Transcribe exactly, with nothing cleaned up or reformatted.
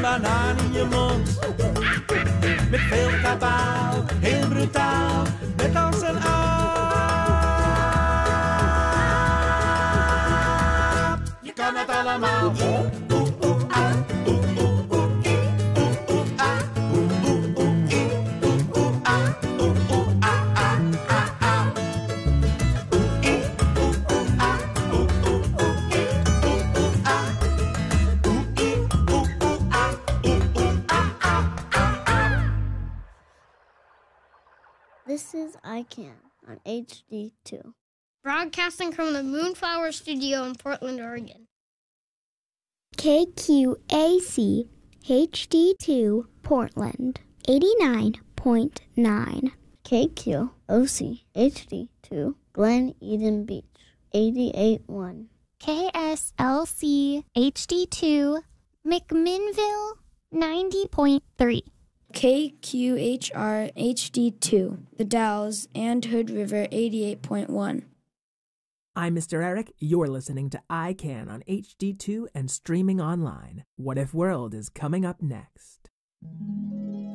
banaan in je mond. Met veel kabaal, heel brutaal, net als een aap. Je kan het allemaal. Oeh, oeh, oeh, ah. Oeh, oeh, oeh, ie. Oeh, oeh, ah. Oeh, oeh, oeh, ie. Oeh, oeh, ah. Oeh, oeh, ah, ah, ah, ah. Oeh, ie. Oeh, oeh, ah. Oeh, oeh, oeh, ie. Oeh, oeh, ah. Oeh, ie. Oeh, oeh, ah. Oeh, oeh, ah, ah, ah, ah. This is I Can on H D two. Broadcasting from the Moonflower Studio in Portland, Oregon. K Q A C H D two Portland eighty-nine point nine. K Q O C H D two Glen Eden Beach eighty-eight point one. K S L C H D two McMinnville ninety point three. K Q H R H D two The Dalles and Hood River eighty-eight point one. I'm Mister Eric. You're listening to I Can on H D two and streaming online. What If World is coming up next.